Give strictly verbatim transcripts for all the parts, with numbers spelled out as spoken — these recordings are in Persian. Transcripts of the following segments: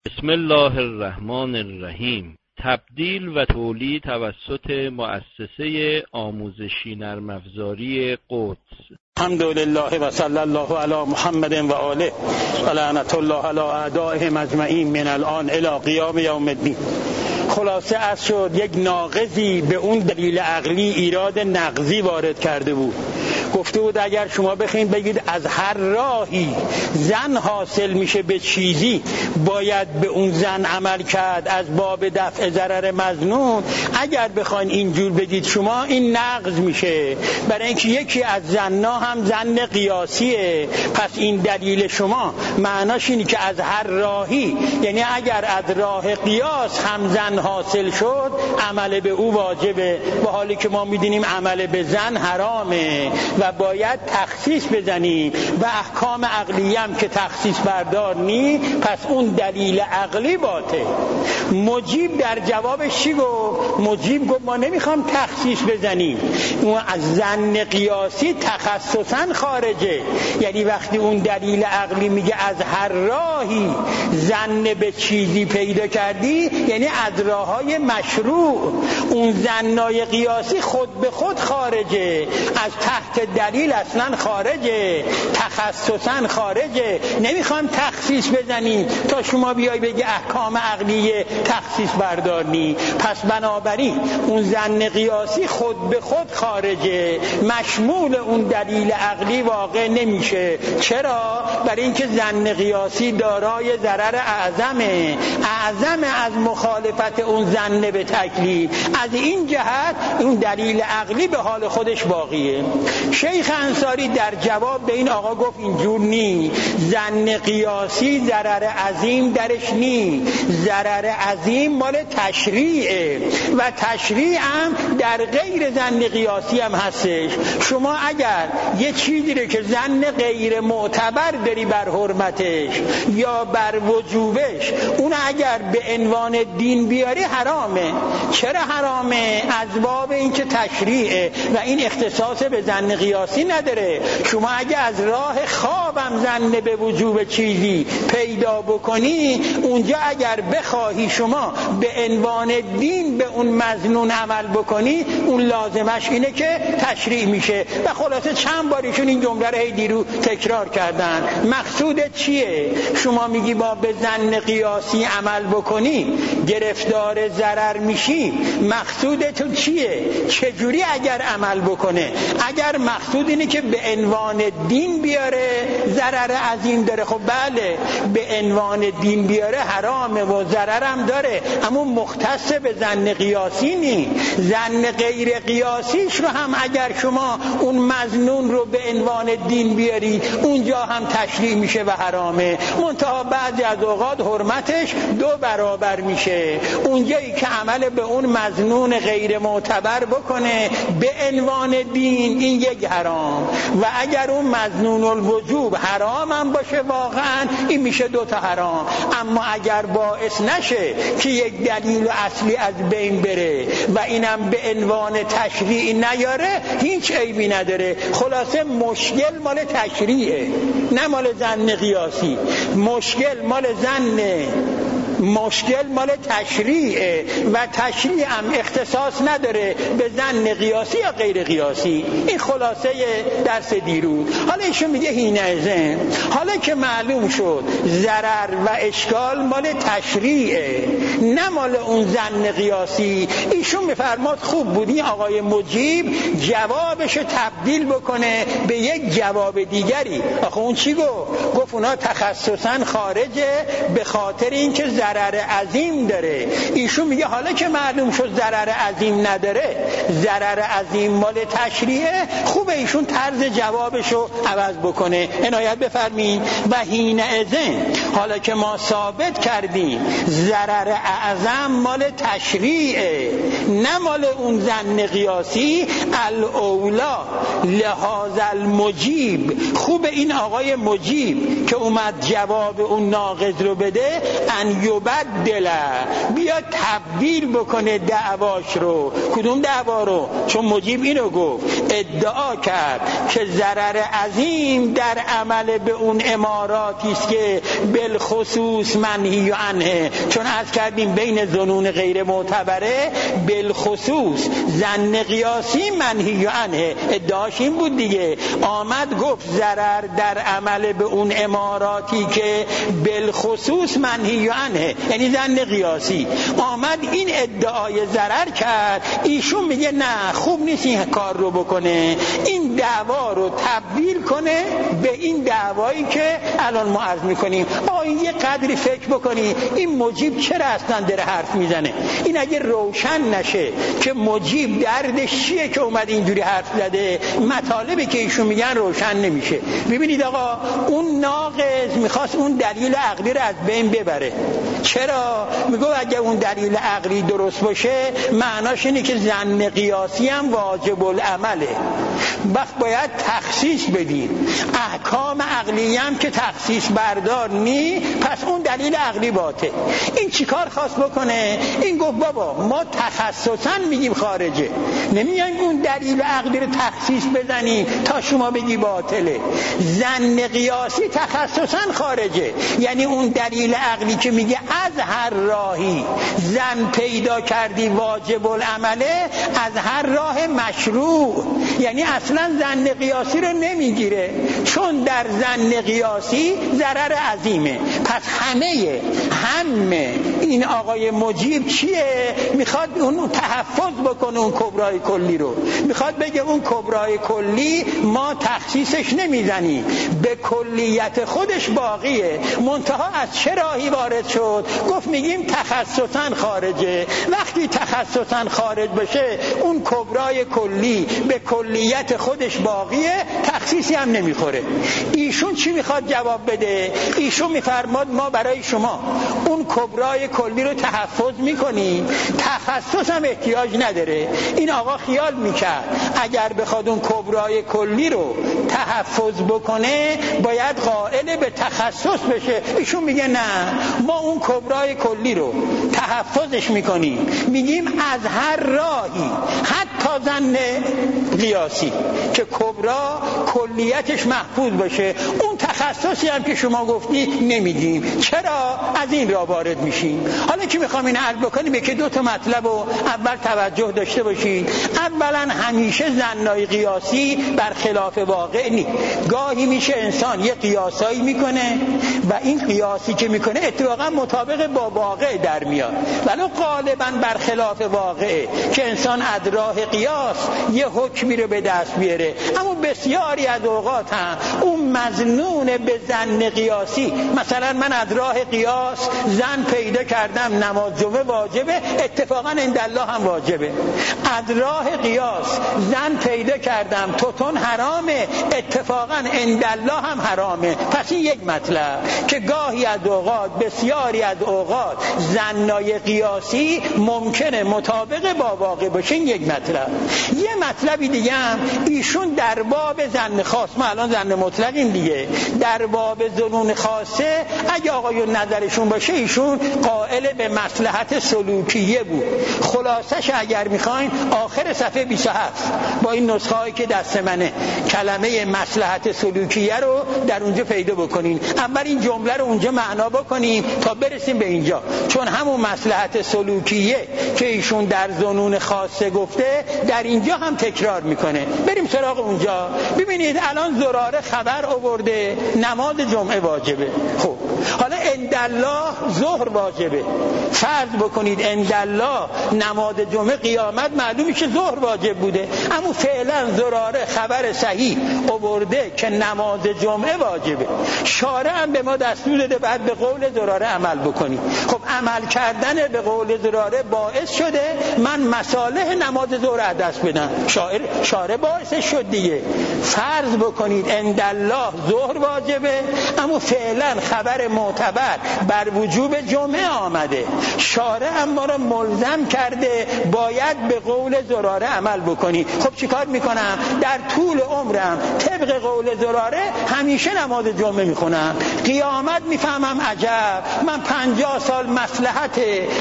بسم الله الرحمن الرحیم. تبدیل و تولید توسط مؤسسه آموزشی نرم افزاری قدس. الحمدلله و صلی الله علی محمد و آله و لعنت الله علی اعدائهم اجمعین من الان الی قیام یوم الدین. خلاصه از شد یک ناقضی به اون دلیل عقلی ایراد نقضی وارد کرده بود. گفته بود اگر شما بخواید بگید از هر راهی زن حاصل میشه به چیزی باید به اون زن عمل کرد از باب دفع ضرر مظنون، اگر بخواین اینجور بگید شما این نقض میشه، برای اینکه یکی از زنها هم زن قیاسیه. پس این دلیل شما معناش اینه که از هر راهی، یعنی اگر از راه قیاس هم زن حاصل شد عمل به او واجبه، و حالی که ما میدونیم عمل به زن حرامه و باید تخصیص بزنیم و احکام عقلی هم که تخصیص بردار نی، پس اون دلیل عقلی باطل. مجیب در جوابش چی گفت؟ مجیب گفت ما نمیخوام تخصیص بزنیم، اون از زن قیاسی تخصصا خارجه، یعنی وقتی اون دلیل عقلی میگه از هر راهی زن به چیزی پیدا کردی، یعنی از راههای مشروع. اون زنای قیاسی خود به خود خارجه، از تحت دلیل اصلا خارجه، تخصصا خارجه. نمیخوام تخصیص بزنیم تا شما بیای بگی احکام عقلیه تخصیص بردار نی. پس بنابراین اون زن قیاسی خود به خود خارجه، مشمول اون دلیل عقلی واقع نمیشه. چرا؟ برای اینکه زن قیاسی دارای ضرر اعظمه، اعظم از مخالفت اون زن به تکلیف. از این جهت اون دلیل عقلی به حال خودش باقیه. شیخ انصاری در جواب به این آقا گفت اینجور نی، زن قیاسی ضرر عظیم درش نی، ضرر عظیم مال تشریعه و تشریع هم در غیر زن قیاسی هم هستش. شما اگر یه چیزی رو که زن غیر معتبر داری بر حرمتش یا بر وجوبش، اون اگر به عنوان دین بیاری حرامه. چرا حرامه؟ از باب این که تشریعه و این اختصاص به زن قیاسی نداره. شما اگه از راه خوابم زن به وجوب چیزی پیدا بکنی، اونجا اگر بخواهی شما به عنوان دین به اون مظنون عمل بکنی، اون لازمش اینه که تشریع میشه. و خلاصه چند باریشون این جمله رو هی دیرو تکرار کردن. مقصود چیه؟ شما میگی با به زن قیاسی عمل بکنی گرفتار ضرر میشی، مقصود تو چیه؟ چجوری اگر عمل بکنه؟ اگر مقصود اینه که به عنوان دین بیاره ضرر عظیم داره، خب بله به عنوان دین بیاره حرامه و ضررم داره، اما مختص به زن قیاسی نی. زن غیر قیاسیش رو هم اگر شما اون مظنون رو به عنوان دین بیاری، اونجا هم تشریع میشه و حرامه. منتها بعضی از اوقات حرمتش دو برابر میشه. اونجایی که عمل به اون مظنون غیر معتبر بکنه به عنوان دین، این یک حرام، و اگر اون مظنون الوجوب حرام هم باشه واقعا، این میشه دو تا حرام. اما اگر باعث نشه که یک دلیل اصلی از بین بره و اینم به عنوان تشریع نیاره، هیچ عیبی نداره. خلاصه مشکل مال تشریعه نه مال زن قیاسی. مشکل مال زن مشکل مال تشریعه و تشریع هم اختصاص نداره به زن قیاسی یا غیر قیاسی. این خلاصه درس دیروز. حالا ایشون میگه حینئذ، حالا که معلوم شد ضرر و اشکال مال تشریعه نه مال اون زن قیاسی، ایشون میفرماد خوب بودی آقای مجیب جوابشو تبدیل بکنه به یک جواب دیگری. آخه اون چی گفت؟ گفت اونا تخصصا خارجه به خاطر اینکه ضرر عظیم داره. ایشون میگه حالا که معلوم شد ضرر عظیم نداره، ضرر عظیم مال تشریعه، خوبه ایشون طرز جوابشو عوض بکنه. عنایت بفرمین. و حینئذ، حالا که ما ثابت کردیم ضرر اعظم مال تشریعه نه مال اون زن قیاسی، الاولا لحاظ المجیب، خوبه این آقای مجیب که اومد جواب اون ناقض رو بده، ان لیبدل، بیا تبدیل بکنه دعواش رو. کدوم دعوا رو؟ چون مجیب اینو گفت، ادعا کرد که ضرر عظیم در عمل به اون اماراتی است که بالخصوص منهی عنه. چون عرض کردیم بین ظنون غیر معتبره بالخصوص ظن قیاسی منهی عنه، ادعاش این بود دیگه. آمد گفت ضرر در عمل به اون اماراتی که بالخصوص منهی عنه، یعنی ظن قیاسی. آمد این ادعای ضرر کرد، ایشون میگه نه خوب نیست این کار رو بکنه، این دعوا رو تبدیل کنه به این دعوایی که الان ما عرض میکنیم. آقا یه قدری فکر بکنی این مجیب چرا اصلا داره حرف میزنه؟ این اگه روشن نشه که مجیب دردش چیه که اومد اینجوری حرف زده، مطالبی که ایشون میگن روشن نمیشه. ببینید آقا اون ناقض میخواست اون دلیل عقلی رو از بین ببره. چرا؟ میگه اگه اون دلیل عقلی درست باشه معناش اینه که ظن قیاسی هم واجب العمله، وقت باید تخصیص بدیم. احکام عقلی هم که تخصیص بردار نی، پس اون دلیل عقلی باطل. این چیکار خواست بکنه؟ این گفت بابا ما تخصصا میگیم خارجه، نمیایم اون دلیل عقلی رو تخصیص بزنیم تا شما بگی باطله. ظن قیاسی تخصصا خارجه، یعنی اون دلیل عقلی که میگه از هر راهی ظن پیدا کردی واجب العمله، از هر راه مشروع، یعنی اصلا ظن قیاسی رو نمیگیره، چون در ظن قیاسی ضرر عظیمه. پس همه همه این آقای مجیب چیه؟ میخواد اون تحفظ بکنه اون کبرای کلی رو، میخواد بگه اون کبرای کلی ما تخصیصش نمیزنیم، به کلیت خودش باقیه. منتها از چه راهی وارد شد؟ گفت میگیم تخصصا خارجه. وقتی تخصصا خارج بشه اون کبرای کلی به کلیت خودش باقیه، تخصیصی هم نمیخوره. ایشون چی میخواد جواب بده؟ ایشون میفرماد ما برای شما اون کبرای کلی رو تحفظ میکنیم، تخصص هم احتیاج نداره. این آقا خیال میکرد اگر بخواد اون کبرای کلی رو تحفظ بکنه باید قائل به تخصص بشه. ایشون میگه نه، ما اون کبرای کلی رو تحفظش میکنیم، میگیم از هر راهی، حتی ظن قیاسی که کبرا کلیتش محفوظ باشه، اون تخصصی هم که شما گفتی نمیدیم. چرا؟ از این راه وارد میشیم. حالا که میخوام این عرض بکنیم که دو تا مطلب رو اول توجه داشته باشید. اولا همیشه ظنای قیاسی برخلاف واقع نیست. گاهی میشه انسان یه قیاسایی میکنه و این قیاسی که میکنه اتفاقا مطابق با واقع در میاد، ولی غالبا برخلاف واقعه که انسان از راه قیاس یه حکمی رو به دست بیاره. اما بسیاری از اوقات هم اون مظنون به ظن قیاسی، مثلا من از راه قیاس ظن پیدا کردم نماز جمعه واجبه، اتفاقا عندالله هم واجبه. از راه قیاس ظن پیدا کردم توتون حرامه، اتفاقا عندالله هم حرامه. پس این یک مطلب که گاهی از اوقات، بسیاری از اوقات ظنای قیاسی ممکنه مطابق با واقع باشه. این یک مطلب. یه مطلبی دیگه هم ایشون در باب ظن خاص، ما الان ظن مطلقیم دیگه، در باب ظنون خاصه اگه آقایون نظرشون باشه ایشون قائل به مصلحت سلوکیه بود. خلاصش اگر میخواین آخر صفحه بیست و هفت با این نسخه هایی که دست منه کلمه مصلحت سلوکیه رو در اونجا پیدا بکنین. اول این جمله رو اونجا معنا بکنیم تا برسیم به اینجا، چون همون مصلحت سلوکیه که ایشون در ظنون خاصه گفته در اینجا هم تکرار میکنه. بریم سراغ اونجا. ببینید الان زراره خبر آورده نماز جمعه واجبه. خب حالا عندالله ظهر واجبه. فرض بکنید عندالله نماز جمعه قیامت معلوم میشه ظهر واجب بوده، اما فعلا زراره خبر صحیح آورده که نماز جمعه واجبه. شارع هم به ما دستور داده بعد به قول زراره عمل بکنی. خب عمل کردن به قول زراره باعث شده من مصالح نماز ظهر از دست بدم. شاعر شارع باعث شد دیگه. فرض بکنید عندالله ظهر واجبه، اما فعلا خبر معتبر بر وجوب جمعه آمده، شارع هم ما را ملزم کرده باید به قول زراره عمل بکنی. خب چیکار میکنم؟ در طول عمرم طبق قول زراره همیشه نماز جمعه میخونم. قیامت میفهمم عجب، من پنجاه سال مصلحت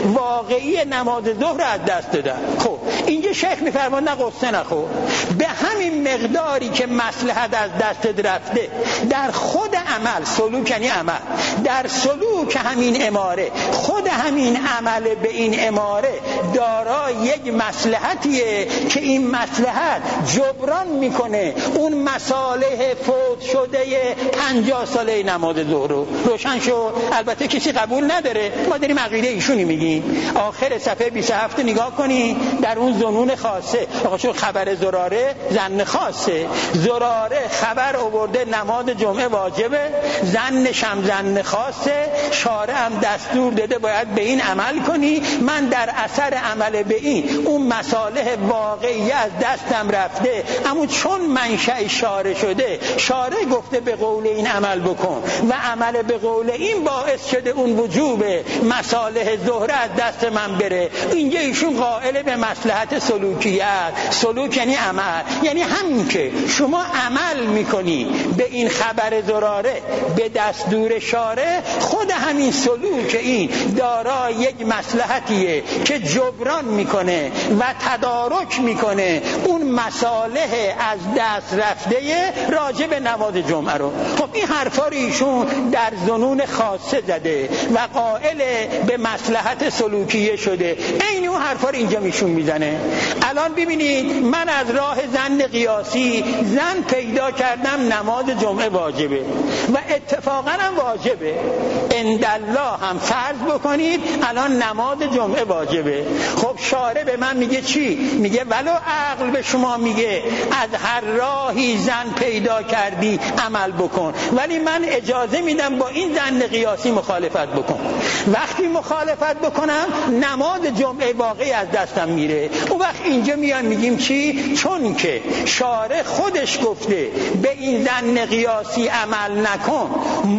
واقعی نماز ظهر از دست دادم. خب اینجا شیخ میفرماد نه قصه نخور، به همین مقداری که مصلحت از دست رفته در خود عمل، سلوک یعنی عمل، در سلوک همین اماره، خود همین عمل به این اماره دارای یک مصلحتیه که این مصلحت جبران میکنه اون مصالح فوت شده پنجاه ساله نماز ظهر رو. روشن شد؟ البته کسی قبول نداره، ما داریم عقیده ایشونی میگیم. آخر صفحه بیست و هفت نگاه کنی، در اون ظنون خاصه، آقا چون خبر زراره ظن خاصه، زراره خبر آورده نماز جمعه واجبه، ظنش هم ظن خاصه، شارع هم دستور داده باید به این عمل کنی. من در اثر عمل به این اون مصالح واقعی از دستم رفته، اما چون منشأ شارع شده، شارع گفته به قول این عمل بکن و عمل به قول این باعث شده اون وجوب مصالح ظهر از دست من بره. اینجا ایشون قائل به مصلحت سلوکیت. سلوک یعنی عمل، یعنی همین که شما عمل میکنی به این خبر زراره به دستور شارع، خود همین سلوک این دارای یک مصلحتیه که جبران میکنه و تدارک میکنه اون مصالح از دست رفته راجع به نماز جمعه رو. خب این حرفا رو ایشون در ظنون خاصه زده و قائل به مصلحت سلوکیه شده. این اون حرفا رو اینجا میشون میزنه. الان ببینید، من از راه ظن قیاسی ظن پیدا کردم نماز جمعه واجبه و اتفاقا هم واجبه. اندالله هم فرض بکنید الان نماز جمعه واجبه. خب شارع به من میگه چی؟ میگه ولو عقل به شما میگه از هر راهی ظن پیدا کردی عمل بکن، ولی من اجازه میدم با این ظن قیاسی مخالفت بکن. وقتی مخالفت بکنم نماز جمعه واقعی از دستم میره. اون وقت اینجا میان میگیم چی؟ چون که شارع خودش گفته به این ظن قیاسی عمل نکن،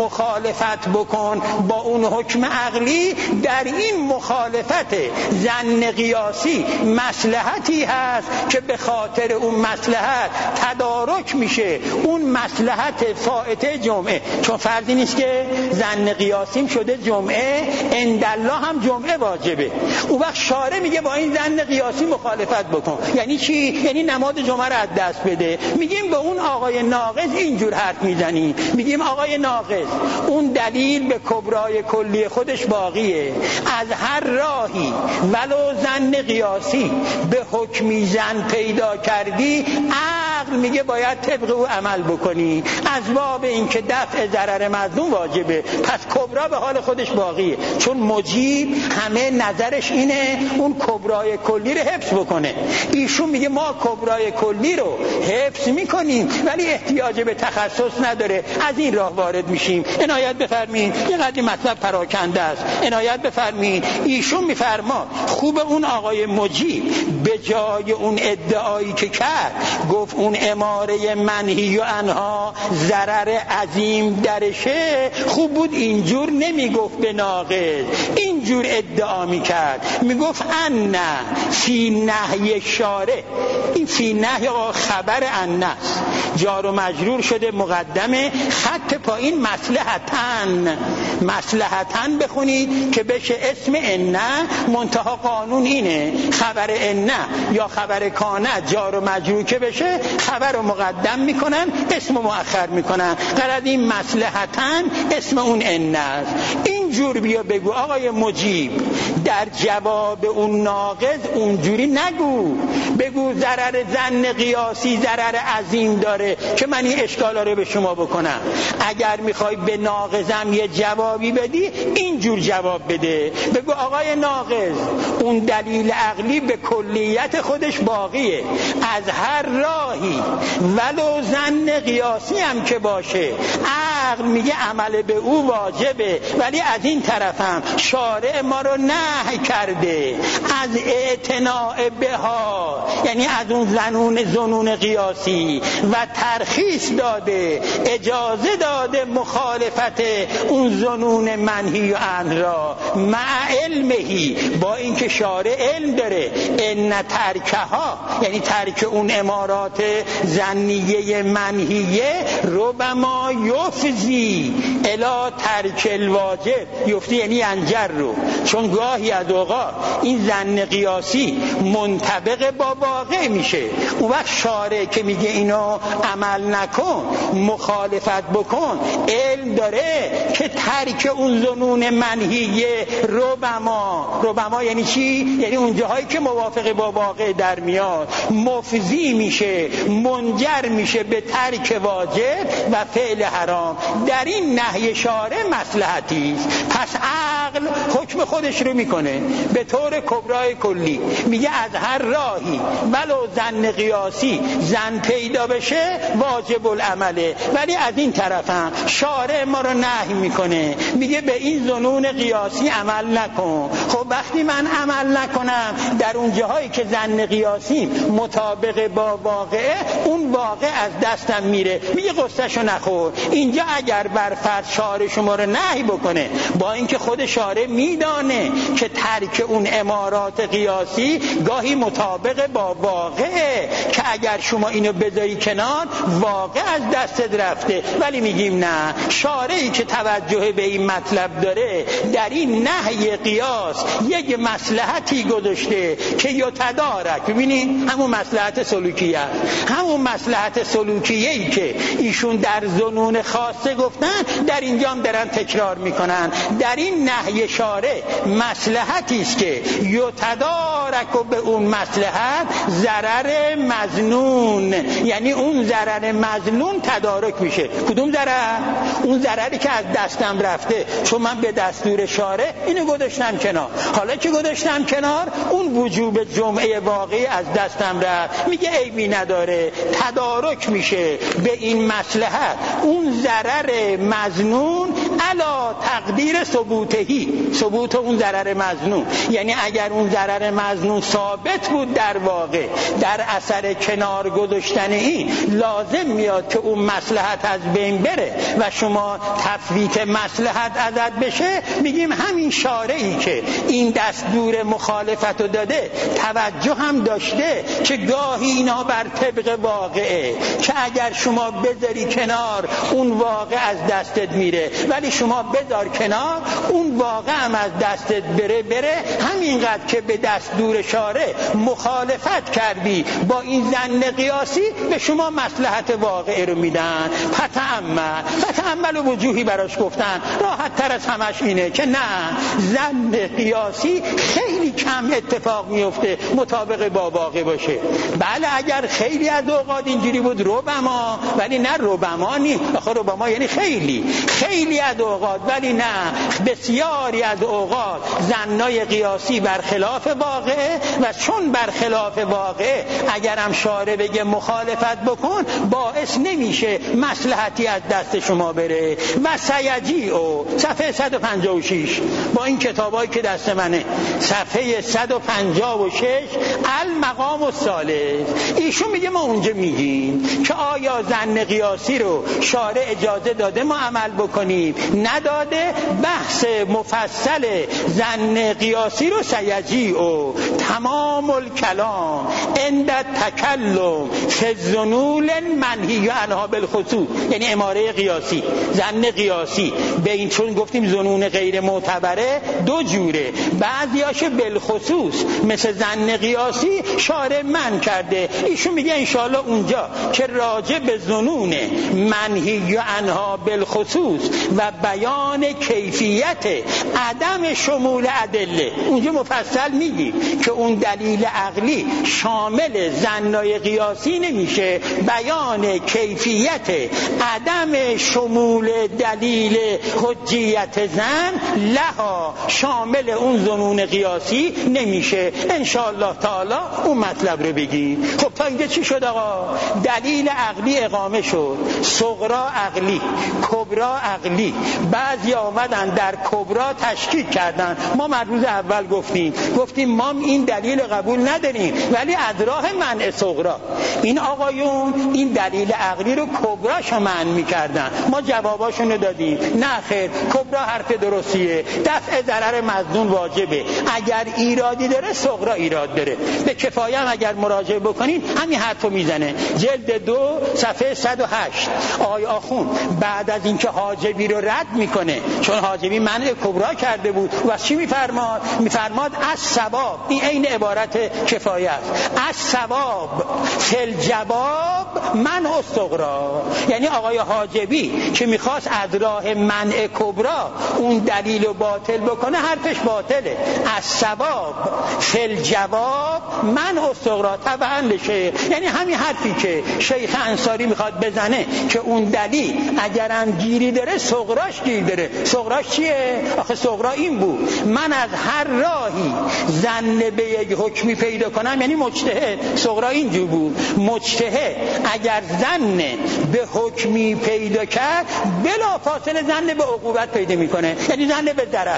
مخالفت بکن با اون حکم عقلی، در این مخالفت ظن قیاسی مصلحتی هست که به خاطر اون مصلحت تدارک میشه اون مصلحت فائته جمعه. چون فرضی نیست که ظن قیاسیم شده جمعه، اندالله هم جمعه واجبه. اون وقت شارع میگه با این ظن قیاسی مخالفت بکن. یعنی چی؟ یعنی نماز جمعه رو از دست بده. میگیم به اون آقای ناقض اینجور حرف میزنی، میگیم آقای ناقض اون دلیل به کبرای کلی خودش باقیه. از هر راهی ولو ظن قیاسی به حکمی ظن پیدا کردی، عقل میگه باید طبق او عمل بکنی، از باب این که دفع ضرر مظلوم واجبه، پس کبرا به حال خودش باقیه. چون مجیب همه نظرش اینه اون کبرای کلی رو حفظ بکنه. ایشون میگه ما کبرای کلی رو حفظ میکنیم ولی احتیاج به تخصص نداره، از این راه وارد میشیم. عنایت بفرمین، یه قدری مطلب پراکنده است، عنایت بفرمین. ایشون میفرما خوب اون آقای مجیب به جای اون ادعایی که کرد، گفت اون اماره منهی و عنها ضرر عظیم درشه، خوب بود اینجور نمیگفت به ناقض، اینجور ادعا میکرد، میگفت ان فی نهی شارع. این فی نهی خبر ان است، جار و مجرور شده مقدمه، خط پایین مصلحتن، مصلحتن بخونید که بشه اسم ان. منتها قانون اینه خبر ان یا خبر کانه جار و مجرور که بشه خبر رو مقدم میکنن، اسم رو مؤخر میکنن. قرار این مصلحتن اسم اون ان است. اینجور بیا بگو آقای مجیب در جواب اون ناقض اونجوری نگو، بگو ضرر ظن قیاسی ضرر عظیم داره که من این اشکالا رو به شما بکنم. اگر میخوای به ناقضم یه جوابی بدی اینجور جواب بده، بگو آقای ناقض اون دلیل عقلی به کلیت خودش باقیه، از هر راهی ولو ظن قیاسی هم که باشه عقل میگه عمل به او واجبه، ولی از این طرفم شارع ما رو نهی کرده از اعتناء بها، یعنی از اون زنون زنون قیاسی، و ترخیص داده، اجازه داده مخالفت اون زنون منهی و عنه را مع علمهی، با اینکه شارع علم داره، ان ترکها یعنی ترک اون امارات ظنیه منهیه ربما یفضی الی ترک الواجب، یفتی یعنی انجر رو، چون گاهی از اوقات این ظن قیاسی منطبق با واقع میشه. اون وقت شارع که میگه اینو عمل نکن، مخالفت بکن، علم داره که ترک اون ظنون منهیه ربما، ربما یعنی چی؟ یعنی اون جاهایی که موافق با واقع در میاد مفضی میشه، منجر میشه به ترک واجب و فعل حرام. در این نهی شارع مصلحتی است. پس عقل حکم خودش رو میکنه به طور کبرای کلی، میگه از هر راهی ولو ظن قیاسی ظن پیدا بشه واجب العمله، ولی از این طرف هم شارع ما رو نهی میکنه، میگه به این ظنون قیاسی عمل نکن. خب وقتی من عمل نکنم در اون جاهایی که ظن قیاسی مطابق با واقعه، اون واقع از دستم میره، میگه قصهشو نخور. اینجا اگر بر فرض شارع شما رو نهی بکنه، با اینکه خود شارع میدانه که ترک اون امارات قیاسی گاهی مطابق با واقعه، که اگر شما اینو بذاری کنار واقع از دستت رفته، ولی میگیم نه، شارعی که توجه به این مطلب داره در این نهی قیاس یک مصلحتی گذاشته که یتدارک. ببینید همون مصلحت سلوکیه، همون مصلحت سلوکیه‌ای که ایشون در ظنون خاصه گفتن در اینجا هم دارن تکرار میکنن. در این نهی شارع مصلحتی است که یتدارک و به اون مصلحت ضرر مظنون، یعنی اون ضرر مظنون تدارک میشه. کدوم ضرر؟ اون ضرری که از دستم رفته، چون من به دستور شارع اینو گذاشتم کنار. حالا که گذاشتم کنار، اون وجوب جمعه واقعی از دستم رفت، میگه عیبی نداره، تدارک میشه به این مصلحت اون ضرر مظنون علا تقدیر ثبوتهی، ثبوت اون ضرر مظنون. یعنی اگر اون ضرر مظنون ثابت بود در واقع، در اثر کنار گذاشتن این لازم میاد که اون مصلحت از بین بره و شما تفویت مصلحت ازت بشه. میگیم همین شارعی که این دستور مخالفت رو داده توجه هم داشته که گاهی اینا بر طبق واقعه، که اگر شما بذاری کنار اون واقع از دستت میره، ولی شما بذار کنار اون واقع هم از دستت بره بره همینقدر که به دستور شارع مخالفت کردی با این ظن قیاسی، به شما مصلحت واقعه رو میدن. پتأمل، پتأمل و وجوهی براش گفتن، راحت تر از همش اینه که نه، ظن قیاسی خیلی کم اتفاق میفته مطابق با واقع باشه. بله اگر خیلی از اوقات اینجوری بود ربما، ولی نه ربما نی، آخه ربما یعنی خیلی خیلی از اوقات، ولی نه بسیاری از اوقات ظنای قیاسی برخلاف واقع، و چون برخلاف واقع اگر هم شارع بگه مخالفت بکن باعث نمیشه مصلحتی از دست شما بره. و سیجیء صفحه صد و پنجاه و شش با این کتابایی که دست منه، صفحه صد و پنجاه و شش المقام الثالث، ایشون میگه ما اونجا میگیم که آیا ظن قیاسی رو شارع اجازه داده ما عمل بکنیم، نداده. بحث مفصل ظن قیاسی رو سیجیء تمام الکلام عند تکلم فی الظنون منهی عنها بالخصوص، یعنی اماره قیاسی، ظن قیاسی به این، چون گفتیم ظنون غیر معتبره دو جوره، بعضیاش بالخصوص مثل ظن قیاسی شارع من کرده. ایشون میگه انشاءالله اونجا که راجع به ظنون منهی عنها بالخصوص و بیان کیفیت عدم شمول ادله، اونجا مفصل میگی که اون دلیل عقلی شامل ظنای قیاسی نمیشه، بیان کیفیت عدم شمول دلیل حجیت ظن لها شامل اون ظنون قیاسی نمیشه. انشاءالله تعالی اون مطلب رو بگیم. خب تا اینجا چی شد آقا؟ دلیل عقلی اقامه شد، صغرا عقلی، کبرا عقلی، بعضی آمدن در کبرا تشکیک کردن. ما روز اول گفتیم گفتیم ما این دلیل قبول نداریم، ولی از راه منع صغرا این آقایون این دلیل عقلی رو کبراش منع میکردن. ما جواباشونو دادیم نه خیر، کبرا حرف درستیه، دفع ضرر مظنون واجبه، اگر ایرادی داره صغرا ایراد داره. به کفایه هم اگر مراجعه بکنین همین حرفو میزنه. جلد دو صفحه صد و هشت آقای آخون بعد از اینکه حاجبی رو رد میکنه، چون حاجبی منع کبرا کرده بود، و چی میفرماد؟ میفرماد از ثواب، این عین عبارت کفایه است، از ثواب فل جواب منع صغرا. یعنی آقای حاجبی که میخواست از راه منع کبرا اون دلیل رو باطل بکنه، حرفش باطله. از ثواب فل جواب منع صغرا طبعا لشه، یعنی همین حرفی که شیخ انصاری میخواد بزنه که اون دلیل اگرم گیری داره صغراش گیر داره. صغراش چیه؟ آخه صغرا این بود من از هر راهی ظن به یک حکمی پیدا کنم، یعنی مجتهد. صغرا اینجور بود، مجتهد اگر ظن به حکمی پیدا کرد بلا فاصله ظن به عقوبت پیدا میکنه، یعنی ظن به ضرر.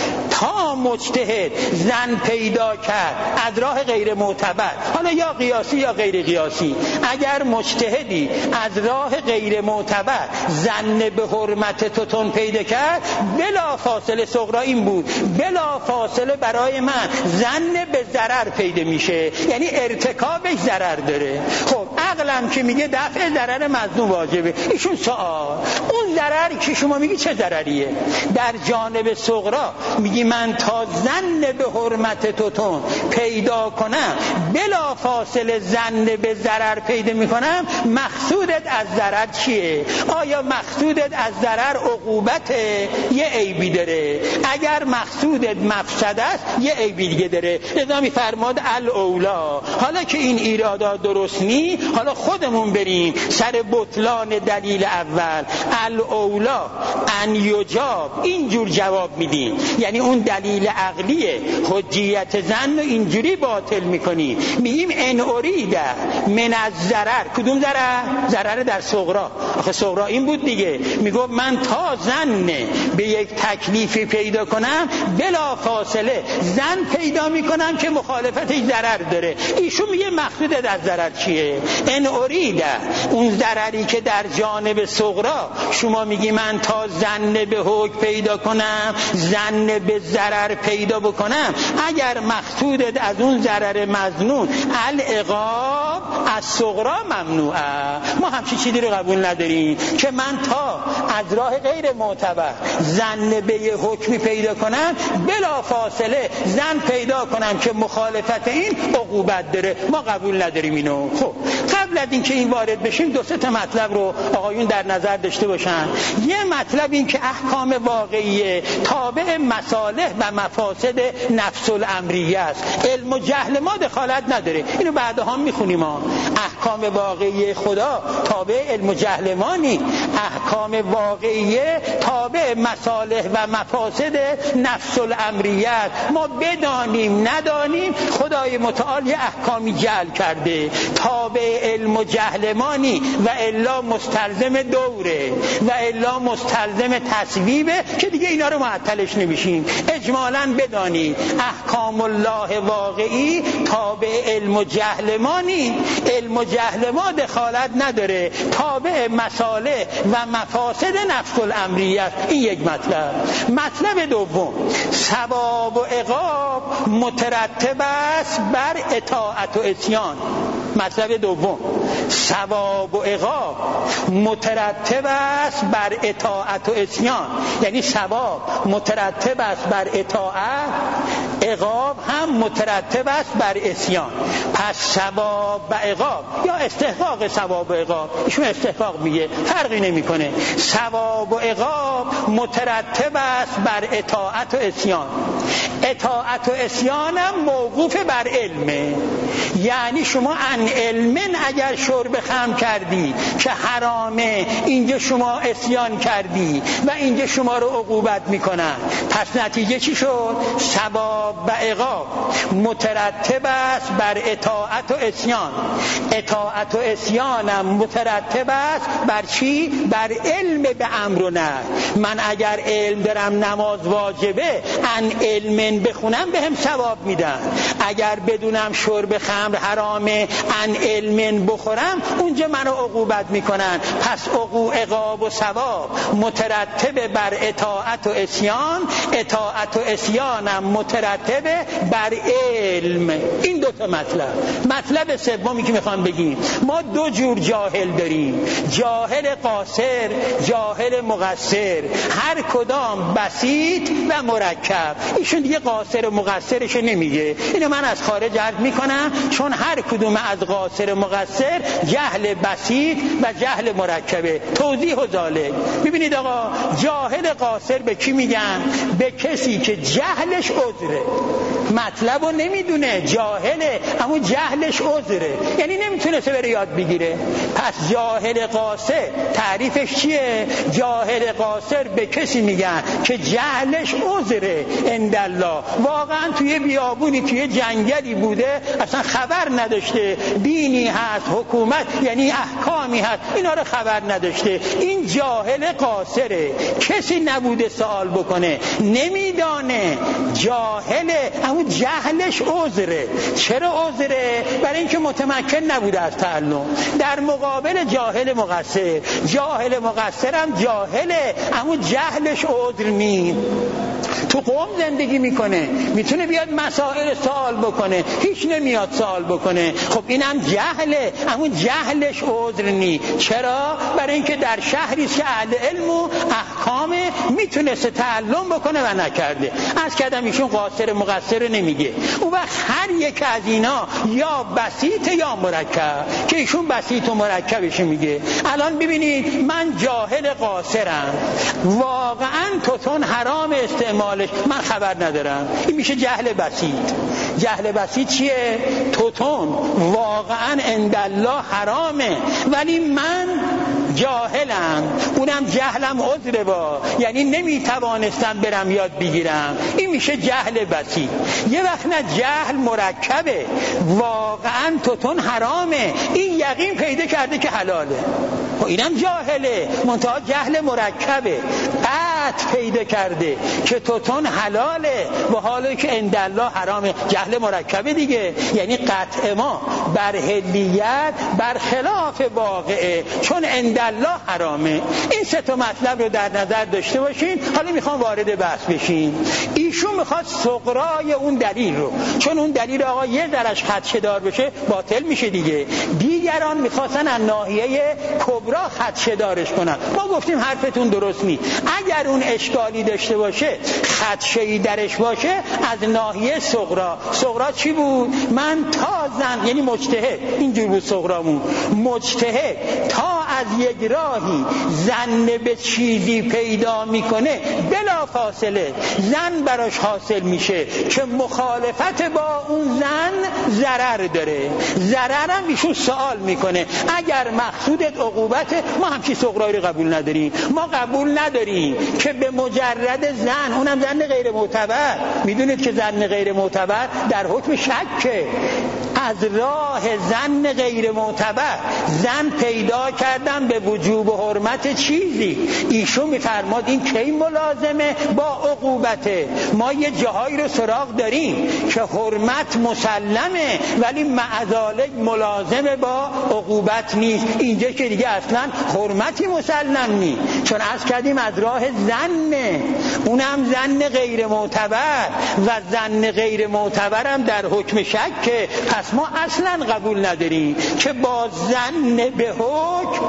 تا مجتهد ظن پیدا کرد از راه غیر معتبر، حالا یا قیاسی یا غیر قیاسی، اگر مجتهدی از راه غیر معتبر ظن به حرمت توتون پیدا کرد بلا فاصله، صغرا این بود، بلا فاصله برای من ظن به ضرر پیدا میشه، یعنی ارتکابش ضرر داره. خب عقلم که میگه دفع ضرر مظنون واجبه، ایشون سوال اون ضرر که شما میگی چه ضرریه؟ در جانب صغرا میگی من تا ظن به حرمت توتون پیدا کنم بلا فاصله ظن به ضرر پیدا میکنم، مقصودت از ضرر چیه؟ آیا مقصودت از ضرر عقوبت یه عیبی داره؟ اگر مقصودت مفسد است یه عیبی دیگه داره. لذا میفرماد الاولا، حالا که این ایرادا درست نی، حالا خودمون بریم سر بطلان دلیل اول. الاولا ان یجاب، اینجور جواب میدیم، یعنی اون دلیل عقلیه حجیت ظن اینجوری باطل میکنی، میگیم ان ارید من از ضرر. کدوم ضرر؟ ضرر در صغرا. آخه صغرا این بود دیگه، میگم من تا ظن به یک تکلیفی پیدا کنم بلا فاصله ظن پیدا میکنم که مخالفتش ضرر داره. ایشون میگه مقصود از ضرر چیه؟ ان ارید، اون ضرری که در جانب صغرا شما میگی من تا ظن به حکم پیدا کنم، ظن به ضرر پیدا بکنم، اگر مقصودت از اون ضرر مظنون العقاب از صغرا ممنوعه. ما همچین چیزی رو قبول نداریم که من تا از راه غیر معتبر ظن به یه حکمی پیدا کنم بلا فاصله ظن پیدا کنم که مخالفت این عقوبت داره. ما قبول نداریم اینو. خب قبل از اینکه این وارد بشیم دو سه تا مطلب رو آقایون در نظر داشته باشن. یه مطلب این که احکام واقعی تابع مصالح و مفاسد نفس الامریه است، علم و جهل ما دخالت نداره. اینو بعدها میخونیم ما. احکام واقعی خدا تابع علم و جهل ما نی، احکام واقعی تابع مصالح و مفاسد نفس الامریه است. ما بدانیم ندانیم خدای متعال یه احکامی جعل کرده تابع علم و جهل ما نی، و الا مستلزم دوره و الا مستلزم تصویبه که دیگه اینا رو معطلش نمیشیم. اجمالاً بدانید احکام الله واقعی تابع علم و جهل ما نی، علم و جهل ما دخالت نداره، تابع مصالح و مفاسد نفس الامریه است. این یک مطلب. مطلب دوم، ثواب و عقاب مترتب است بر اطاعت و عصیان. مطلب دوم، ثواب و عقاب مترتب است بر اطاعت و عصیان، یعنی ثواب مترتب است بر اطاعت، عقاب هم مترتب است بر عصیان. پس ثواب و عقاب یا استحقاق ثواب و عقاب، ایشون استحقاق میگه، فرقی نمیکنه. ثواب و عقاب مترتب است بر اطاعت و عصیان. اطاعت و عصیان هم موقوف بر علمه، یعنی شما ان علمن اگر شرب خمر کردی که حرامه، اینجا شما عصیان کردی و اینجا شما رو عقوبت میکنن، پس نتیجه چی شد؟ ثواب و عقاب مترتب است بر اطاعت و عصیان، اطاعت و عصیانم مترتب است بر چی؟ بر علم به امر و نهی. من اگر علم دارم نماز واجبه، ان علم بخونم بهم ثواب میدن. اگر بدونم شرب خمر حرامه، ان علم بخورم اونجا منو عقوبت میکنن. پس عقوب عقاب و ثواب مترتب بر اطاعت و عصیان، اطاعت و عصیانم مترتب بر علم. این دو تا مطلب. مطلب سومی که میخوام بگیم، ما دو جور جاهل داریم، جاهل قاصر، جاهل مقصر. هر کدام بسیط و مرکب. ایشون دیگه قاصر و مقصرش نمیگه، اینو من از خارج عرض میکنم، چون هر کدوم از قاصر و مقصر جهل بسیط و جهل مرکبه. توضیح و ذالک. ببینید آقا، جاهل قاصر به کی میگن؟ به کسی که جهلش عذره، مطلبو نمیدونه، جاهله اما جهلش عذره، یعنی نمیتونه بره یاد بگیره. پس جاهل قاصر تعریفش چیه؟ جاهل قاصر به کسی میگن که جهلش عذره عند الله. واقعا توی بیابونی توی جنگلی بوده، اصلا خبر نداشته دینی هست، حکومت یعنی احکامی هست، اینا رو خبر نداشته. این جاهل قاصره، کسی نبوده سوال بکنه، نمیدانه، جاهله اما جهلش عذره. چرا عذره؟ برای اینکه متمکن نبوده از تعلم. در مقابل جاهل مقصر، جاهل مقصر هم جاهله اما جهلش عذر نیست. تو قوم زندگی میکنه، میتونه بیاد مسائل سوال بکنه، هیچ نمیاد سوال بکنه، خب اینم جهله اما جهلش عذر نیست. چرا؟ برای اینکه در شهری که اهل علم و احکام میتونسته تعلم بکنه و نکرده. از کردم ایشون قاصر مقصر نمیگه. اون وقت هر یک از اینا یا بسیط یا مرکب، که ایشون بسیط و مرکبش میگه. الان ببینید، من جاهل قاصرم، واقعا توتون حرام استعمالش من خبر ندارم، این میشه جهل بسیط. جهل بسیط چیه؟ توتون واقعا عند الله حرامه، ولی من جاهلم، اونم جهلم عذره با، یعنی نمیتوانستم برم یاد بگیرم. این میشه جهل بسیط. یه وقت نه جهل مرکبه، واقعا توتون حرامه، این یقین پیدا کرده که حلاله، و اینم جاهله، منتها جهل مرکبه، قطع پیدا کرده که توتون حلاله و حالا که عند الله حرامه. جهل مرکبه دیگه، یعنی قطع ما بر حلیت بر خلاف واقعه، چون عند الله حرامه. این سه تا مطلب رو در نظر داشته باشین. حالا میخوام وارد بحث بشین. ایشون میخواد صغرای اون دلیل رو، چون اون دلیل آقا یه درش خدشه دار بشه باطل میشه دیگه. دیگران میخواستن از ناحیه کبرا خدشه دارش کنن. ما گفتیم حرفتون درست نیست. اگر اون اشکالی داشته باشه، خدشه‌ای درش باشه، از ناحیه صغرا. صغرا چی بود؟ من تا زن، یعنی مجتهد، اینجور بود صغرامون، مجتهد تا از یک راهی زن به چیزی پیدا میکنه، بلا فاصله زن براش حاصل میشه که مخالفت با اون زن ضرر داره. ضررم ایشون سوال میکنه، اگر مقصودت عقوبت، ما همچی صغرایی رو قبول نداریم. ما قبول نداریم که به مجرد زن، اونم زن غیر معتبر، میدونید که زن غیر معتبر در حکم شکه، از راه زن غیر معتبر زن پیدا کردن به وجوب و حرمت چیزی. ایشون میفرماد این کی ملازمه با عقوبته. ما یه جاهایی رو سراغ داریم که حرمت مسلمه ولی معذالک ملازمه با عقوبت نیست. اینجا که دیگه اصلا حرمتی مسلم نیست، چون از کردیم از راه زنه، اونم زن غیر معتبر و زن غیر معتبرم در حکم شکه. پس ما اصلا قبول نداریم که با زن به حکم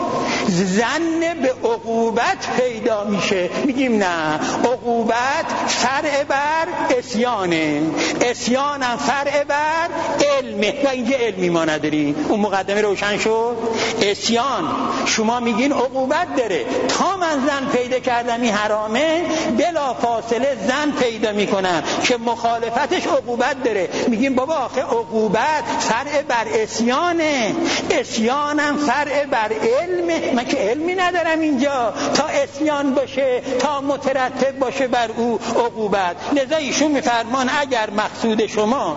زن به عقوبت پیدا میشه. میگیم نه، عقوبت فرع بر عصیانه، عصیانم فرع بر علمه و اینجا علمی ما نداریم. اون مقدمه روشن شد. عصیان شما میگین عقوبت داره، تا من زن پیدا کردم این حرامه، بلا فاصله زن پیدا میکنم که مخالفتش عقوبت داره. میگیم بابا آخه عقوبت فرع بر عصیانه، عصیانم فرع بر علم، من که علمی ندارم اینجا، تا عصیان باشه، تا مترتب باشه بر او عقوبت. لذا ایشون میفرمان اگر مقصود شما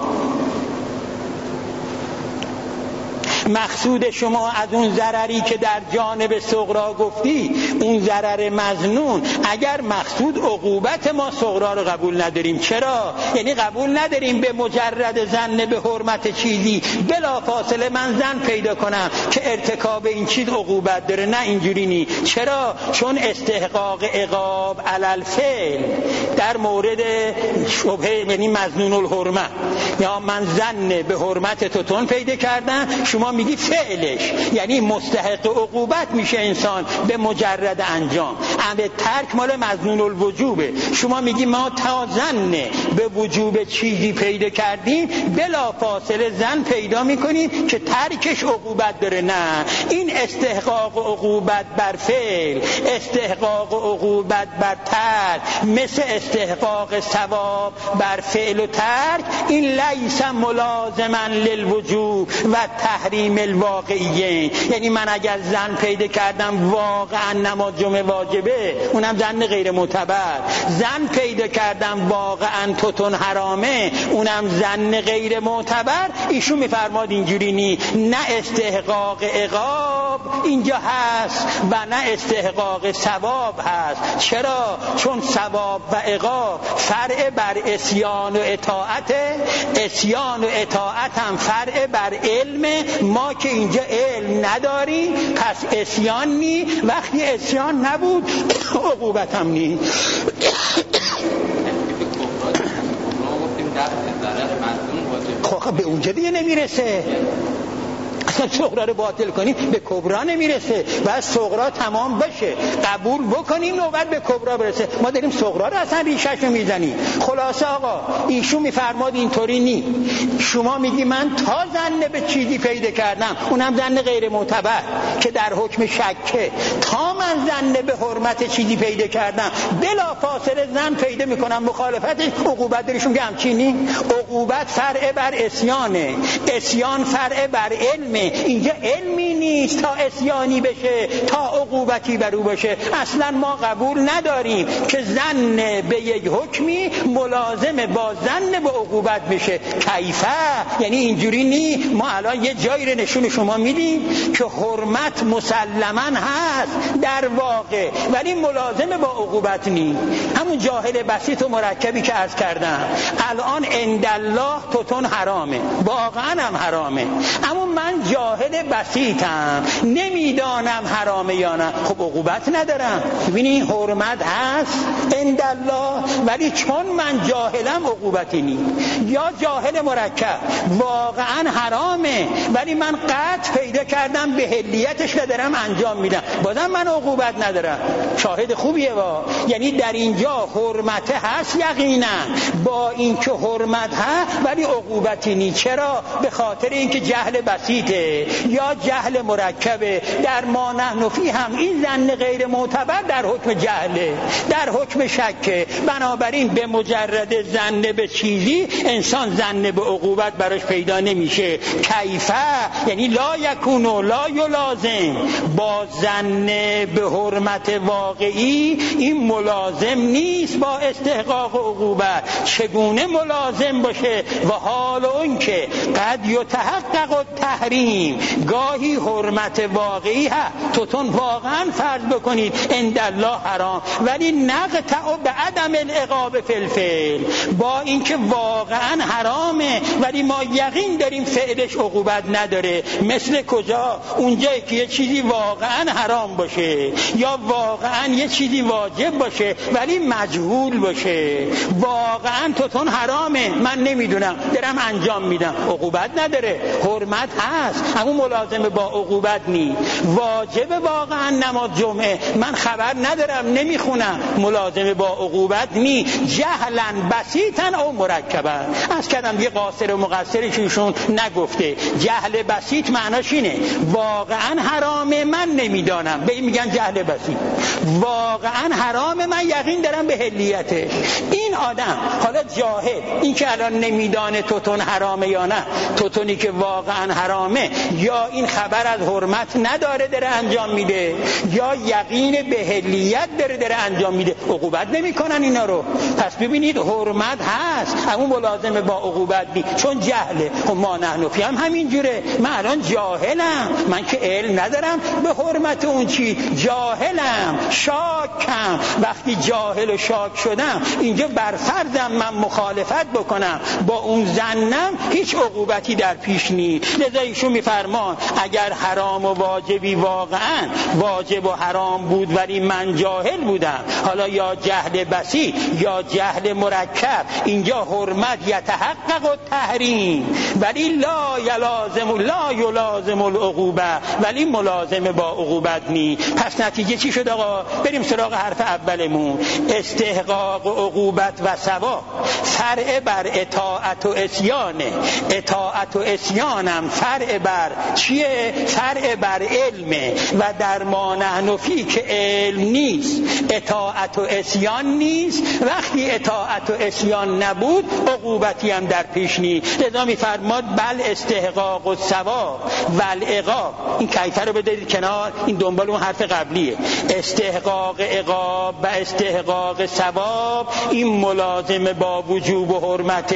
مقصود شما از اون ضرری که در جانب صغرا گفتی، اون ضرر مظنون، اگر مقصود عقوبت، ما صغرا رو قبول نداریم. چرا؟ یعنی قبول نداریم به مجرد ظن به حرمت چیزی بلا فاصله من ظن پیدا کنم که ارتکاب این چیز عقوبت داره. نه، اینجوری نی. چرا؟ چون استحقاق عقاب علی الفعل در مورد شبهه، یعنی مظنون الحرمه، یا من ظن به حرمت توتون پیدا کردم، شما میگی فعلش، یعنی مستحق عقوبت میشه انسان به مجرد انجام. اما ترک مال مظنون الوجوبه. شما میگی ما تا ظن به وجوب چیزی پیدا کردیم بلا فاصله ظن پیدا میکنیم که ترکش عقوبت داره. نه، این استحقاق عقوبت بر فعل، استحقاق عقوبت بر ترک، مثل استحقاق ثواب بر فعل و ترک، این لیس ملازما للوجوب و تحریم الواقعیه. یعنی من اگر ظن پیدا کردم واقعا نماز جمعه واجبه، اونم ظن غیر معتبر. ظن پیدا کردم واقعا توتون حرامه، اونم ظن غیر معتبر. ایشون میفرماد اینجوری نی، نه استحقاق عقاب اینجا هست و نه استحقاق ثواب هست. چرا؟ چون ثواب و عقاب فرع بر عصیان و اطاعت، عصیان و اطاعت هم فرع بر علم. ما که اینجا علم نداریم، پس عصیان نی. وقتی عصیان نبود عقوبت هم نی. خب به اونجا دیگه نمیرسه. اصلا صغرا رو باطل کنیم به کبرا نمیرسه. و صغرا تمام بشه، قبول بکنیم، نوبت به کبرا برسه. ما داریم صغرا رو اصلا ریشش رو میزنیم. خلاصه آقا ایشون میفرماد اینطوری نی. شما میگی من تا ظن به چیزی پیدا کردم، اونم ظن غیر معتبر که در حکم شکه، تا من ظن به حرمت چیزی پیدا کردم بلا فاصله ظن پیدا میکنم مخالفتش، عقوبت داریشون که همچینی. عقوبت فرع بر عصیانه، عصیان فرع بر علم. اینجا علمی نیست تا عصیانی بشه، تا عقوبتی بر او باشه. اصلا ما قبول نداریم که ظن به یک حکمی ملازم با ظن به عقوبت بشه. کیفه؟ یعنی اینجوری نی. ما الان یه جایی رو نشون شما میدیم که حرمت مسلما هست در واقع، ولی ملازم با عقوبت نی. همون جاهل بسیط و مرکبی که عرض کردم. الان عندالله توتون حرامه، واقعا هم حرامه، اما من جاهل بسیطم، نمیدانم حرامه یا نه. خب عقوبت ندارم. ببینی حرمت هست عندالله، ولی چون من جاهلم عقوبتی نی. یا جاهل مرکب، واقعا حرامه ولی من قطع پیدا کردم به حلیتش و دارم انجام میدم، بازم من عقوبت ندارم. شاهد خوبیه وا. یعنی در اینجا حرمت هست یقینا، با اینکه حرمت هست ولی عقوبتی نی. چرا؟ به خاطر اینکه جهل بسیطه یا جهل مرکبه. در ما نحن فی هم این ظن غیر معتبر در حکم جهله، در حکم شکه. بنابراین به مجرد ظن به چیزی انسان ظن به عقوبت براش پیدا نمیشه. کیفه؟ یعنی لا یکونو لا یلازم. با ظن به حرمت واقعی این ملازم نیست با استحقاق عقوبت. چگونه ملازم باشه؟ و حال اون که قد یتحقق التحریم، گاهی حرمت واقعی ها توتون واقعا فرض بکنید عند الله حرام، ولی نقطع به عدم العقاب فی الفعل. با اینکه واقعا حرامه ولی ما یقین داریم فعلش عقوبت نداره. مثل کجا؟ اونجایی که یه چیزی واقعا حرام باشه یا واقعا یه چیزی واجب باشه ولی مجهول باشه. واقعا توتون حرامه، من نمیدونم، دارم انجام میدم، عقوبت نداره. حرمت هست اما ملازمه با عقوبت نی. واجب واقعا نماز جمعه، من خبر ندارم، نمیخونم، ملازمه با عقوبت نی. جهلا بسیطا او مرکبا. از کردم یه قاصر و مقصری که ایشون نگفته. جهل بسیط معناش اینه واقعا حرامه من نمیدانم، به این میگن جهل بسیط. واقعا حرامه من یقین دارم به حلیته. این آدم حالا جاهل، این که الان نمیدانه توتون حرامه یا نه، توتونی که واقعا حرامه میکنه، یا این خبر از حرمت نداره داره انجام میده، یا یقین بهلیت داره داره انجام میده، عقوبت نمیکنن اینا رو. پس ببینید حرمت هست اما ملازمه با عقوبت بی، چون جهله. خب ما نحنفی هم همین جوره، من الان جاهلم، من که علم ندارم به حرمت اون چی، جاهلم، شاکم. وقتی جاهل و شاک شدم اینجا برفرضم من مخالفت بکنم با اون زنم، هیچ عقوبتی در پیش نیست. لذا ایشون میفرمان اگر حرام و واجبی واقعا واجب و حرام بود ولی من جاهل بودم، حالا یا جهل بسیط یا جهل مرکب، اینجا حرمت یتحقق و تحریم ولی لا یلازم لا یلازم العقوبه، ولی ملازم با عقوبت نی. پس نتیجه چی شد آقا؟ بریم سراغ حرف اولمون. استحقاق عقوبت و ثواب فرع بر اطاعت و اسیانه. اطاعت و اسیانم فرع بر چیه؟ فرع بر علمه. و در ما نحنفی که علم نیست اطاعت و اسیان نیست، وقتی اطاعت و اسیان نبود عقوبتی هم در پیش نیست. لذا میفرماد بل استحقاق و ثواب و العقاب. این کیفه رو بدید کنار، این دنبال اون حرف قبلیه. استحقاق عقاب و استحقاق ثواب این ملازمه با وجوب و حرمت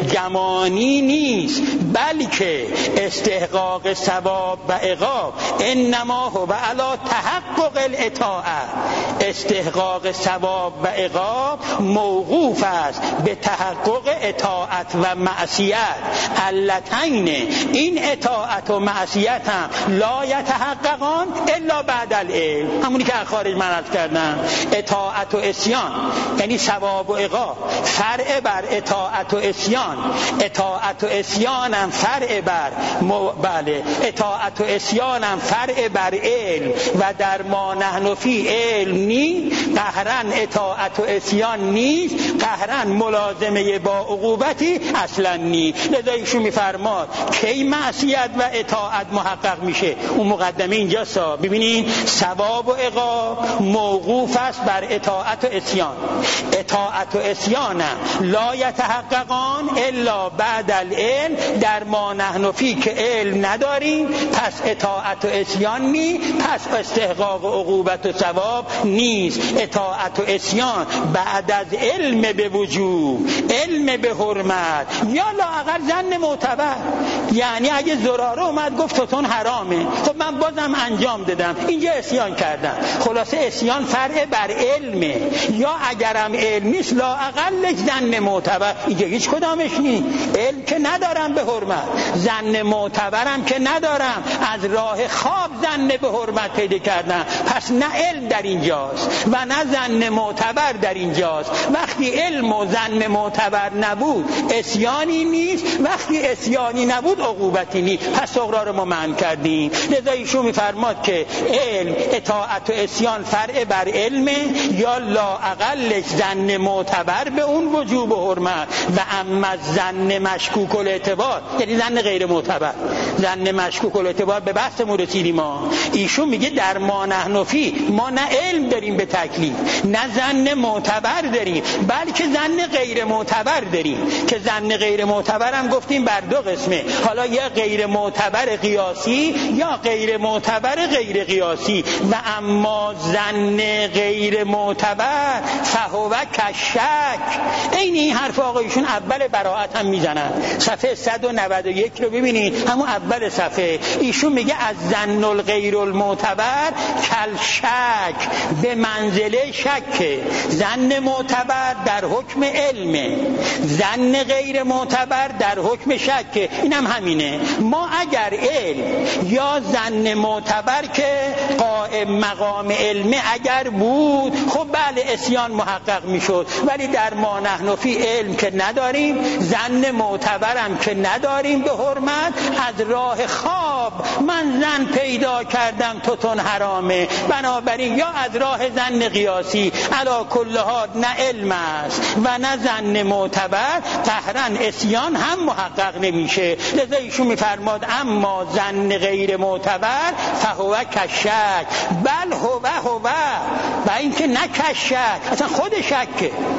گمانی نیست، بلکه استحقاق ثواب و عقاب انما هو علی تحقق الاطاعه. استحقاق ثواب و عقاب موقوف است به تحقق اطاعت و معصیت. علتین، این اطاعت و معصیت هم لا یتحققان الا بعد العلم. همونی که خارج من عرض کردم، اطاعت و اسیان یعنی ثواب و عقاب فرع بر اطاعت و اسیان، اطاعت و اسیان هم فرع بر مو... بله اطاعت و اسیان هم فرع بر علم. و در ما نحنفی علم نی، قهرن اطاعت و اسیان نیست، قهرن ملازمه با عقوبتی اصلا نی. لذا ایشون میفرماد کی معصیت و اطاعت محقق میشه؟ اون مقدمه اینجاست. ببینین ثواب و عقاب موقوف است بر اطاعت و اسیان. اطاعت و اسیان لا یتحققان الا بعد العلم. در ما نحنفی که علم نداریم پس اطاعت و اسیان نی، پس استحقاق و عقوبت و ثواب نیست. اطاعت و اسیان بعد از علم به وجوب، علم به حرمت، یا لااقل ظن معتبر. یعنی اگه زراره اومد گفت توتون حرامه، خب من بازم انجام دادم، اینجا اسیان کردم. خلاصه اسیان فرع بر علمه، یا اگرم علم نیست لااقل ظن معتبر. اینجا هیچ کدامش نیست. علم که ندارم به حرمت، ظن معتبرم که ندارم، از راه خواب ظن به حرمت پیدا کردم. پس نه علم در اینجاست و نه ظن معتبر در اینجاست. وقتی علم و ظن معتبر نبود اسیانی نیست، وقتی اسیانی نبود عقوبتی نیست. پس صغرا رو ما منع کردیم. لذا ایشون میفرماد که علم اطاعت و اسیان فرع بر علمه، یا لااقل ظن معتبر به اون وجوب و حرمت. و اما ظن مشکوک الاعتبار یعنی ظن غیر معتبر، ظن مشکوک الاعتبار به بحثمون رسیدیم ما. ایشون میگه در ما نحنفی ما نه علم داریم به تکلیف، نه ظن معتبر داریم، بلکه ظن غیر معتبر داریم. که ظن غیر معتبر هم گفتیم بر دو قسمه، حالا یا غیر معتبر قیاسی یا غیر معتبر غیر قیاسی. و اما ظن غیر معتبر فهو کشک. این این حرف آقایشون اول براءت هم میزنن. صفحه صد و نود و یک رو ببینید، همون اول صفحه ایشون میگه از ظن الغیر المعتبر کل شک، به منزله شک. ظن معتبر در حکم علمه، ظن غیر معتبر در حکم شک. این هم همینه. ما اگر علم یا ظن معتبر که قائم مقام علمه اگر بود، خب بله اسیان محقق میشد. ولی در ما نحنفی علم که نداریم، ظن معتبرم که نداریم به حرمت، از راه خواب من ظن پیدا کردم توتون حرامه، بنابراین یا از راه ظن قیاسی علی کل حال نه علم است و نه ظن معتبر، قهرن اسیان هم محقق نمیشه. لذا ایشون میفرماد اما ظن غیر معتبر فهو کشک، بل هو هو و اینکه نه کشک، اصلا خود شکه.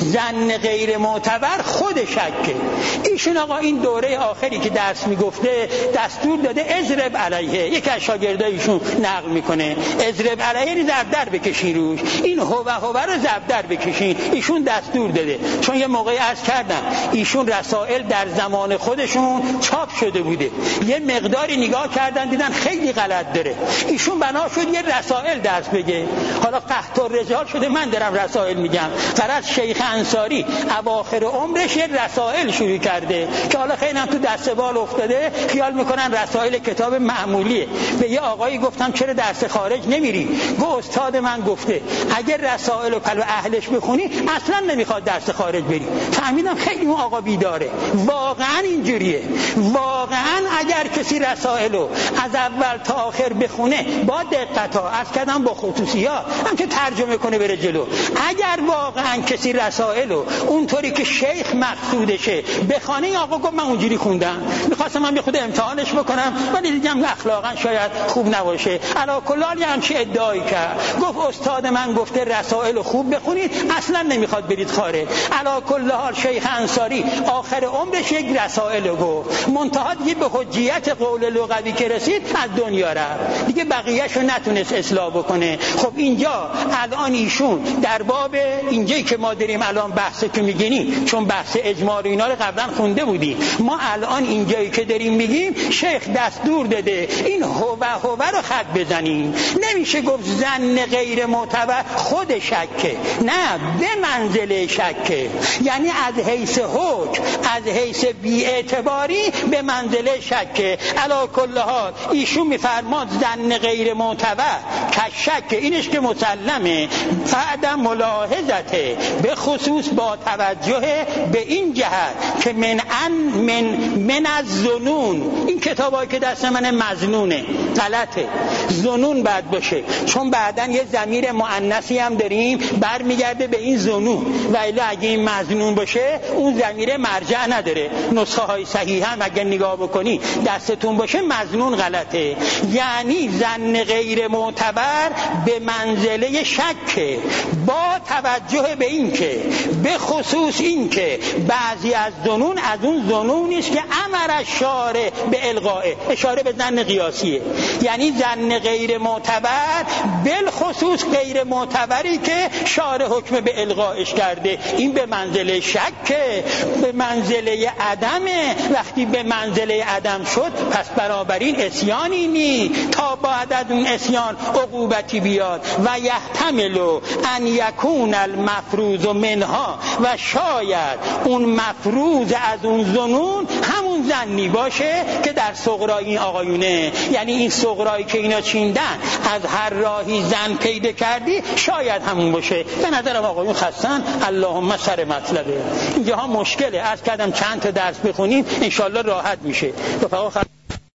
ظن غیر معتبر خود شکه. ایشون آقا این دوره آخری که درس میگفته دستور داده اضرب علیه، یکی از شاگردای ایشون نقل میکنه اضرب علیه زبدر بکشین روش، این هوه هوه رو زبدر بکشین، ایشون دستور داده. چون یه موقعی عرض کردم ایشون رسائل در زمان خودشون چاپ شده بوده، یه مقداری نگاه کردن دیدن خیلی غلط داره، ایشون بنا شد یه رسائل درس بگه. حالا قحط الرجال شده من دارم رسائل میگم. فرض شیخ انصاری اواخر عمرش یه رسائل شروع کرده که حالا خیلی هم تو دست بال افتاده، خیال میکنن رسائل کتاب معمولیه. به یه آقایی گفتم چرا درس خارج نمیری؟ گفت استاد من گفته اگر رسائل و پلو اهلش بخونی اصلا نمیخواد درس خارج بری. فهمیدم خیلی اون آقا بیداره، واقعا اینجوریه. واقعا اگر کسی رسائلو از اول تا آخر بخونه با دقت ها، از کدام با خصوصیات هم که ترجمه کنه بره جلو. اگر واقعا کسی رسائلو اونطوری که شیخ مقصودشه بخونه، این آقا گفت من اونجوری خوندم، میخواستم من به خود امتحانش بکنم ولی دیدم اخلاقا شاید خوب نباشه. علا کلال هم چی ادعایی کرد، گفت استاد من گفته رسائل خوب بخونید، اصلا نمیخواد برید خارج. علا کلال شیخ انصاری آخر عمرش یک رسائل گفت، منتها دیگه به حجیت قول لغوی که رسید از دنیا رفت، دیگه بقیه‌شو نتونست اصلاح بکنه. خب اینجا الان ایشون در باب اینجایی که ما داریم الان بحث که میگینیم، چون بحث اجماع اینا رو قبلا خونده بودیم، ما الان اینجایی که داریم میگیم شیخ دستور داده این هوه هوه رو خط بزنیم. نمیشه گفت ظن غیر معتبر خود شکه، نه به منزله شکه، یعنی از حیث حکم از حیث بی‌اعتباری به منزله شکه. علا کل حال ایشون میفرماد ظن غیر معتبر که شکه، اینش که مسلمه، بعد ملاحظته به خصوص با توجه به این جهت که من ان من من از ظنون، این کتابایی که دست من مظنونه غلطه، ظنون باید باشه، چون بعداً یه ضمیر مؤنثی هم داریم برمیگرده به این ظنون، ولی اگه این مظنون باشه اون ضمیر مرجع نداره. نسخه های صحیح هم اگه نگاه بکنی دستتون باشه مظنون غلطه، یعنی ظن غیر معتبر به منزله شکه، با توجه به این که به خصوص این که بعضی از ظنون از اون ظنونی است که امر شارع به الغائه، اشاره به ظن قیاسیه، یعنی ظن غیر معتبر بالخصوص غیر معتبری که شارع حکم به الغائش کرده، این به منزله شکه، به منزله عدمه. وقتی به منزله عدم شد پس بنابراین اسیانی نی تا بعد از اون اسیان عقوبتی بیاد. و یحتمل ان یکون المفروض منها، و شاید اون مفروض از اون ظنون همون ظنی باشه که در صغرای این آقایونه، یعنی این صغرایی که اینا چیندن از هر راهی ظن پیدا کردی شاید همون باشه. به نظرم آقایون خستن، اللهم سر مطلبه. اینجاها مشکله، از کردم چند تا درس بخونیم انشالله راحت میشه.